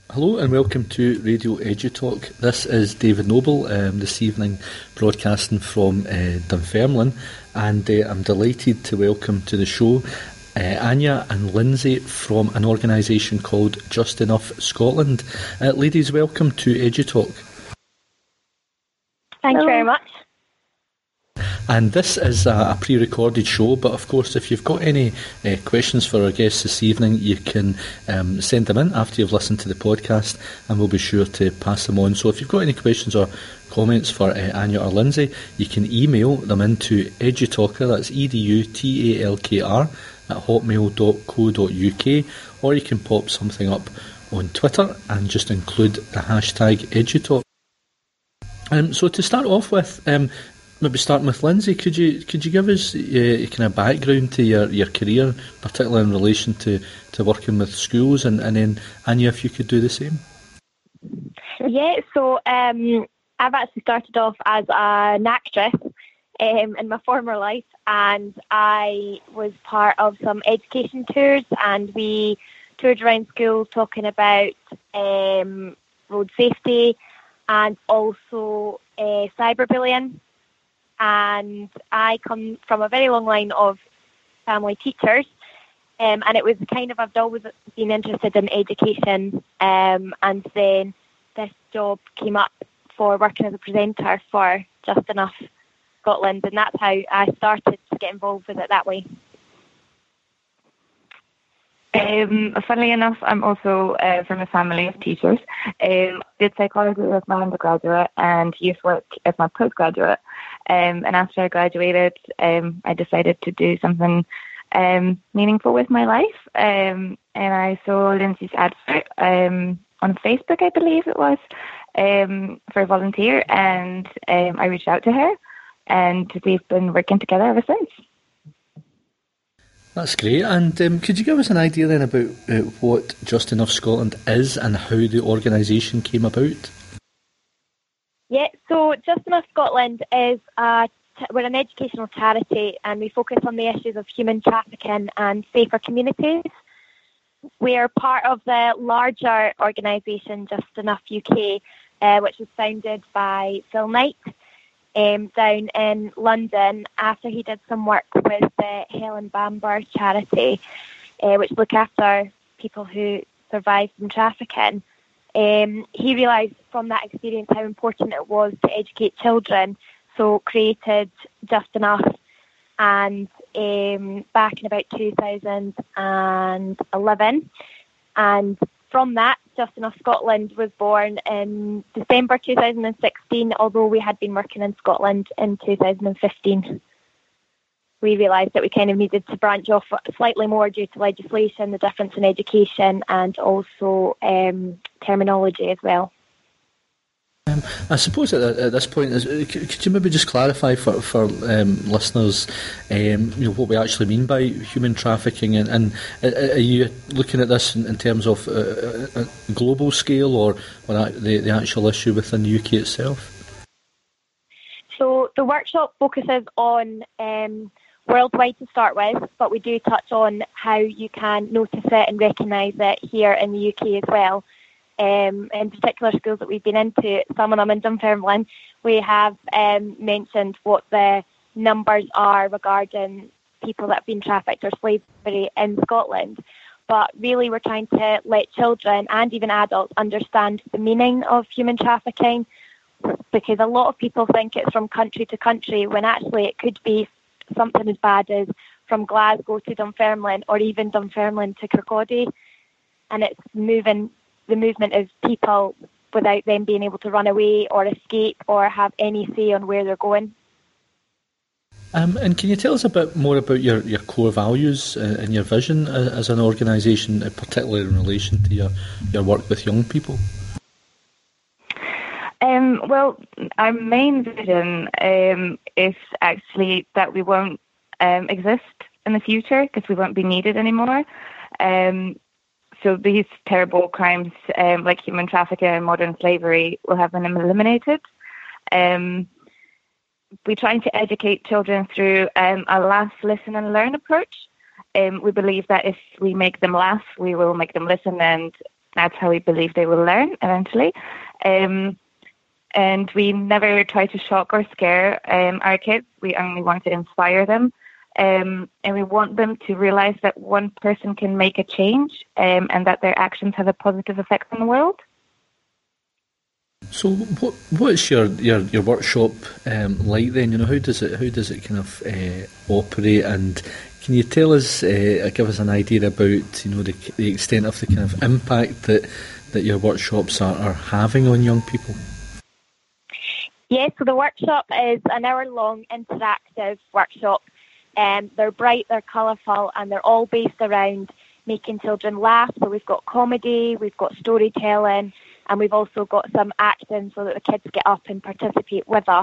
Hello and welcome to Radio EduTalk. This is David Noble, this evening broadcasting from Dunfermline, and I'm delighted to welcome to the show Anya and Lindsay from an organisation called Just Enough Scotland. Ladies, welcome to EduTalk. Thank you very much. And this is a pre-recorded show, but of course if you've got any questions for our guests this evening, you can send them in after you've listened to the podcast, and we'll be sure to pass them on. So if you've got any questions or comments for Anya or Lindsay, you can email them into edutalker, that's EDUTALKR, at hotmail.co.uk, or you can pop something up on Twitter and just include the hashtag EduTalk. So to start off with, maybe starting with Lindsay, could you give us a kind of background to your career, particularly in relation to working with schools, and then Anya, if you could do the same? Yeah, so I've actually started off as an actress in my former life, and I was part of some education tours, and we toured around schools talking about road safety and also cyberbullying. And I come from a very long line of family teachers, and it was kind of, I've always been interested in education, and then this job came up for working as a presenter for Just Enough Scotland, and that's how I started to get involved with it that way. Funnily enough, I'm also from a family of teachers. Did psychology as my undergraduate and youth work as my postgraduate. And after I graduated, I decided to do something meaningful with my life. And I saw Lindsay's advert on Facebook, I believe it was, for a volunteer. And I reached out to her, and we've been working together ever since. That's great. And could you give us an idea then about what Just Enough Scotland is and how the organisation came about? Yeah, so Just Enough Scotland is we're an educational charity, and we focus on the issues of human trafficking and safer communities. We are part of the larger organisation Just Enough UK, which was founded by Phil Knight down in London after he did some work with the Helen Bamber charity, which look after people who survive from trafficking. He realised from that experience how important it was to educate children, so created Just Enough, and back in about 2011, and from that, Just Enough Scotland was born in December 2016, although we had been working in Scotland in 2015. We realised that we kind of needed to branch off slightly more due to legislation, the difference in education, and also terminology as well. I suppose at this point, could you maybe just clarify for listeners, what we actually mean by human trafficking, and are you looking at this in terms of a global scale or the actual issue within the UK itself? So the workshop focuses on worldwide to start with, but we do touch on how you can notice it and recognise it here in the UK as well. In particular schools that we've been into, some of them in Dunfermline, we have mentioned what the numbers are regarding people that have been trafficked or slavery in Scotland. But really we're trying to let children and even adults understand the meaning of human trafficking, because a lot of people think it's from country to country, when actually it could be something as bad as from Glasgow to Dunfermline, or even Dunfermline to Kirkcaldy. And it's the movement of people without them being able to run away or escape or have any say on where they're going. And can you tell us a bit more about your core values and your vision as an organisation, particularly in relation to your work with young people? Well, our main vision is actually that we won't exist in the future because we won't be needed anymore. So these terrible crimes like human trafficking and modern slavery will have been eliminated. We're trying to educate children through a laugh, listen and learn approach. We believe that if we make them laugh, we will make them listen, and That's how we believe they will learn eventually. And we never try to shock or scare our kids. We only want to inspire them. And we want them to realize that one person can make a change, and that their actions have a positive effect on the world. So what's your workshop like then? How does it kind of operate, and can you tell us, give us an idea about the extent of the kind of impact that your workshops are having on young people? Yes, so the workshop is an hour-long interactive workshop. They're bright, they're colourful, and they're all based around making children laugh. So we've got comedy, we've got storytelling, and we've also got some acting so that the kids get up and participate with us.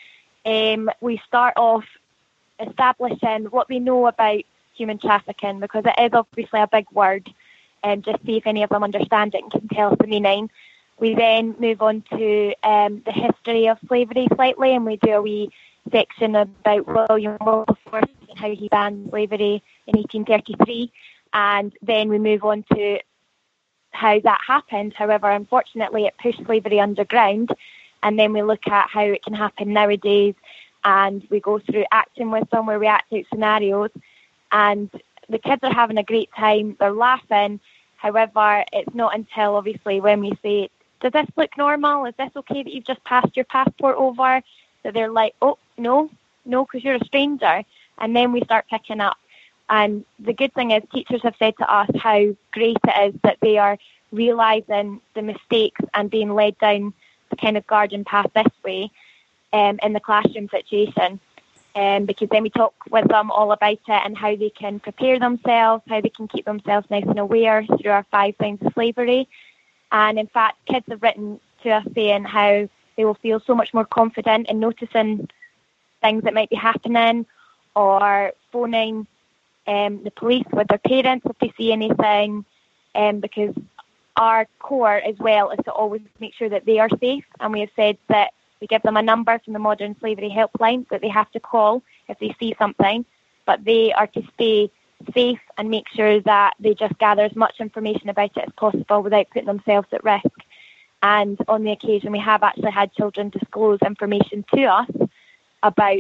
We start off establishing what they know about human trafficking, because it is obviously a big word, and just see if any of them understand it and can tell us the meaning. We then move on to the history of slavery slightly, and we do a wee section about William Wilberforce and how he banned slavery in 1833. And then we move on to how that happened. However, unfortunately, it pushed slavery underground. And then we look at how it can happen nowadays. And we go through acting with them, where we act out scenarios. And the kids are having a great time. They're laughing. However, it's not until, obviously, when we say, does this look normal? Is this okay that you've just passed your passport over? That they're like, oh, no, because you're a stranger. And then we start picking up. And the good thing is, teachers have said to us how great it is that they are realising the mistakes and being led down the kind of garden path this way in the classroom situation. Because then we talk with them all about it and how they can prepare themselves, how they can keep themselves nice and aware through our 5 signs of slavery. And in fact, kids have written to us saying how they will feel so much more confident in noticing things that might be happening, or phoning the police with their parents if they see anything, because our core as well is to always make sure that they are safe. And we have said that we give them a number from the Modern Slavery Helpline that they have to call if they see something, but they are to stay safe and make sure that they just gather as much information about it as possible without putting themselves at risk. And on the occasion, we have actually had children disclose information to us about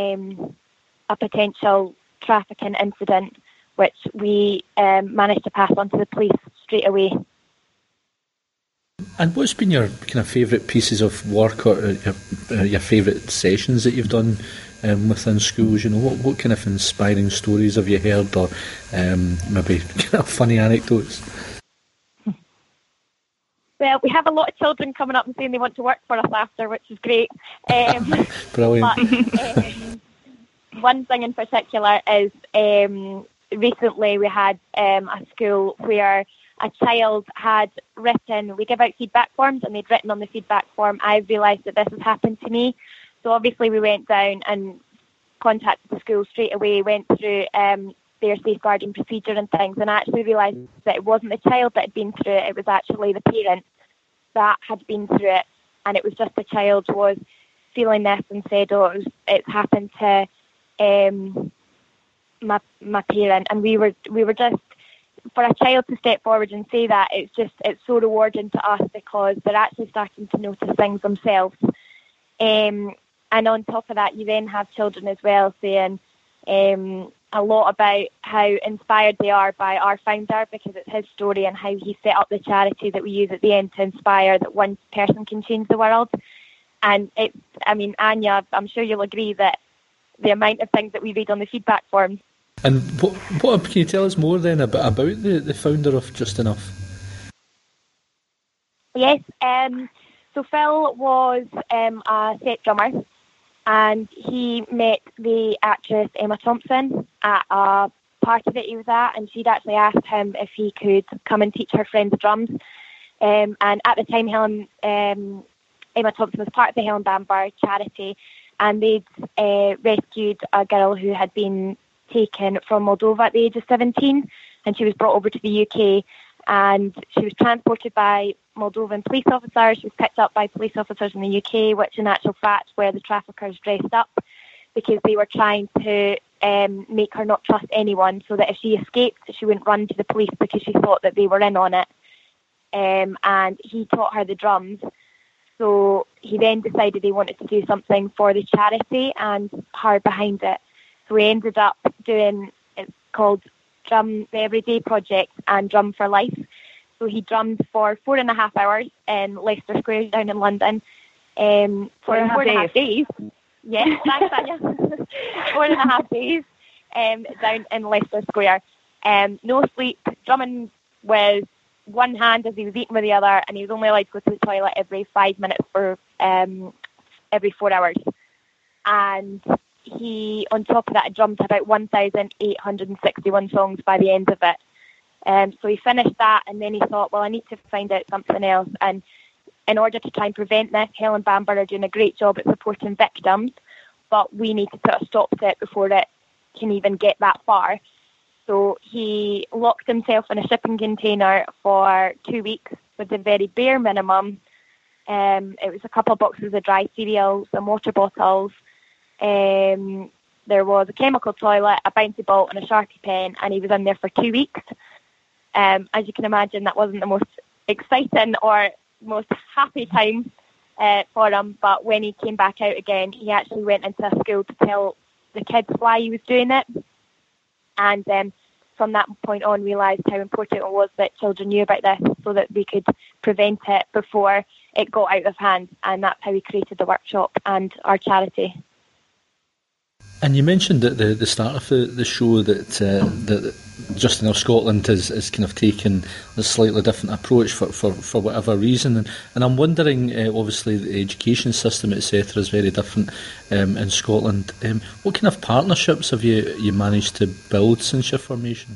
a potential trafficking incident, which we managed to pass on to the police straight away. And what's been your kind of favourite pieces of work, or your favourite sessions that you've done within schools? What kind of inspiring stories have you heard, or maybe kind of funny anecdotes? Well, we have a lot of children coming up and saying they want to work for us after, which is great. Brilliant. But, one thing in particular is recently we had a school where a child had written, we give out feedback forms, and they'd written on the feedback form, I've realised that this has happened to me. So obviously we went down and contacted the school straight away, went through their safeguarding procedure and things, and actually realised that it wasn't the child that had been through it, it was actually the parent that had been through it. And it was just the child was feeling this and said, oh, it's happened to my parent. And we were just, for a child to step forward and say that, it's so rewarding to us, because they're actually starting to notice things themselves. And on top of that, you then have children as well saying a lot about how inspired they are by our founder, because it's his story and how he set up the charity that we use at the end to inspire that one person can change the world. And Anya, I'm sure you'll agree that the amount of things that we read on the feedback forms. And what can you tell us more then about the founder of Just Enough? Yes, so Phil was a set drummer, and he met the actress Emma Thompson at a party that he was at, and she'd actually asked him if he could come and teach her friends drums. And at the time, Emma Thompson was part of the Helen Bamber charity, and they'd rescued a girl who had been taken from Moldova at the age of 17, and she was brought over to the UK, and she was transported by Moldovan police officers. She was picked up by police officers in the UK, which in actual fact were the traffickers dressed up, because they were trying to make her not trust anyone, so that if she escaped, she wouldn't run to the police because she thought that they were in on it. and he taught her the drums. So he then decided he wanted to do something for the charity and her behind it. So we ended up doing, it's called the Everyday Project and Drum for Life. So he drummed for 4.5 hours in Leicester Square down in London. For 4.5 days. Yes, thanks, Anya. 4.5 days down in Leicester Square. No sleep, drumming with one hand as he was eating with the other, and he was only allowed to go to the toilet every 5 minutes for every 4 hours. And he, on top of that, had drummed about 1,861 songs by the end of it. So he finished that, and then he thought, well, I need to find out something else. And in order to try and prevent this, Helen Bamber are doing a great job at supporting victims, but we need to put a stop to it before it can even get that far. So he locked himself in a shipping container for 2 weeks with the very bare minimum. It was a couple of boxes of dry cereal, some water bottles. There was a chemical toilet, a bouncy ball and a Sharpie pen, and he was in there for 2 weeks. As you can imagine, that wasn't the most exciting or most happy time for him, but when he came back out again, he actually went into a school to tell the kids why he was doing it, and from that point on realised how important it was that children knew about this so that we could prevent it before it got out of hand, and that's how we created the workshop and our charity. And you mentioned at the start of the show that Just Enough Scotland is kind of taken a slightly different approach for whatever reason. And I'm wondering, obviously the education system, etc., is very different in Scotland. What kind of partnerships have you managed to build since your formation?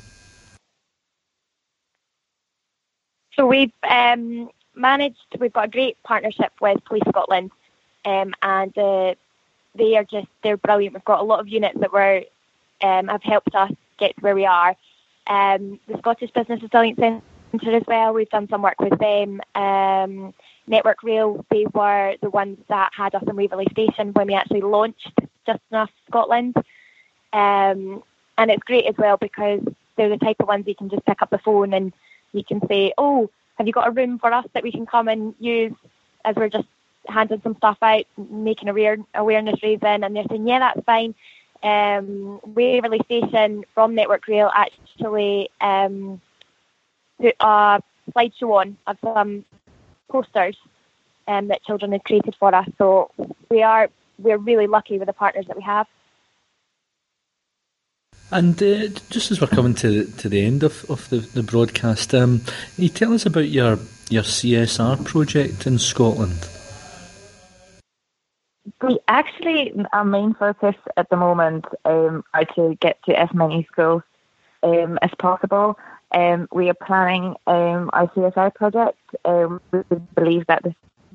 So we've got a great partnership with Police Scotland, and they're brilliant. We've got a lot of units that have helped us get to where we are. The Scottish Business Resilience Centre as well, we've done some work with them. Network Rail, they were the ones that had us in Waverley Station when we actually launched Just Enough Scotland. And it's great as well because they're the type of ones you can just pick up the phone and you can say, oh, have you got a room for us that we can come and use, as we're just handing some stuff out, making awareness raising, and they're saying, yeah, that's fine. Waverley Station from Network Rail actually put a slideshow on of some posters that children had created for us. So we're really lucky with the partners that we have. And just as we're coming to the end of the broadcast, can you tell us about your CSR project in Scotland? Our main focus at the moment are to get to as many schools as possible. We are planning our CSR project. We believe that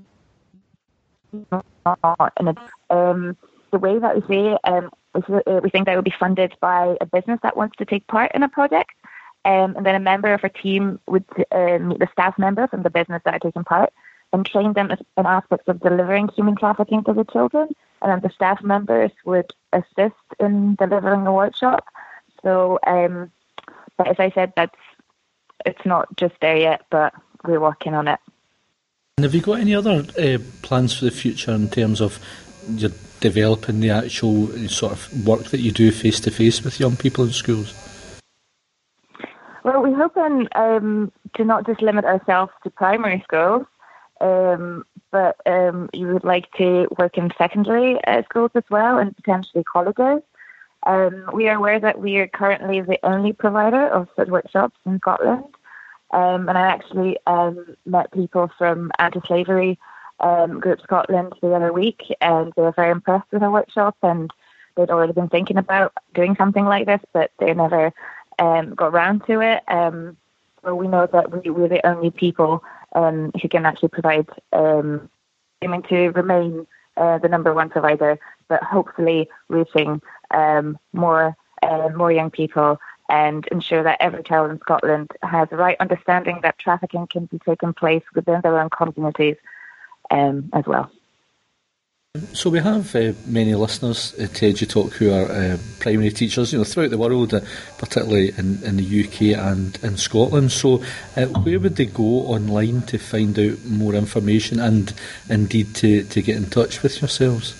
the way that we see it, we think that it will be funded by a business that wants to take part in a project, and then a member of our team would meet the staff members from the business that are taking part and train them in aspects of delivering human trafficking to the children, and then the staff members would assist in delivering the workshop. So, but as I said, it's not just there yet, but we're working on it. And have you got any other plans for the future in terms of your developing the actual sort of work that you do face to face with young people in schools? Well, we're hoping to not just limit ourselves to primary schools, but you would like to work in secondary schools as well, and potentially colleges. We are aware that we are currently the only provider of such workshops in Scotland. And I actually met people from Anti-Slavery Group Scotland the other week, and they were very impressed with our workshop, and they'd already been thinking about doing something like this, but they never got around to it. So we know that we're the only people who can actually provide, aiming to remain the number one provider, but hopefully reaching more young people and ensure that every child in Scotland has the right understanding that trafficking can be taking place within their own communities as well. So we have many listeners to EduTalk who are primary teachers, throughout the world, particularly in the UK and in Scotland. So where would they go online to find out more information and indeed to get in touch with yourselves?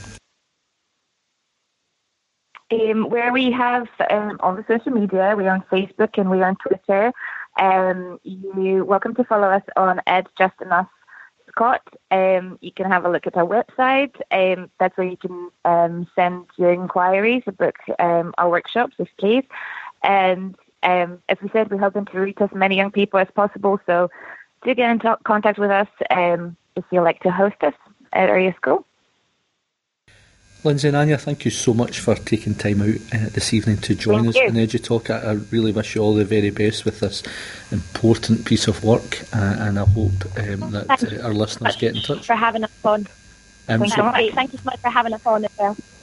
Where we have all the social media, we're on Facebook and we're on Twitter. You're welcome to follow us on Ed Just Enough Scott. You can have a look at our website. That's where you can send your inquiries to book our workshops, if please. And as we said, we're hoping to reach as many young people as possible. So do get in contact with us if you'd like to host us at your school. Lindsay and Anya, thank you so much for taking time out this evening to join us in EduTalk. I really wish you all the very best with this important piece of work, and I hope that our listeners get in touch. For having us on. Thank you so much. Thank you so much for having us on as well.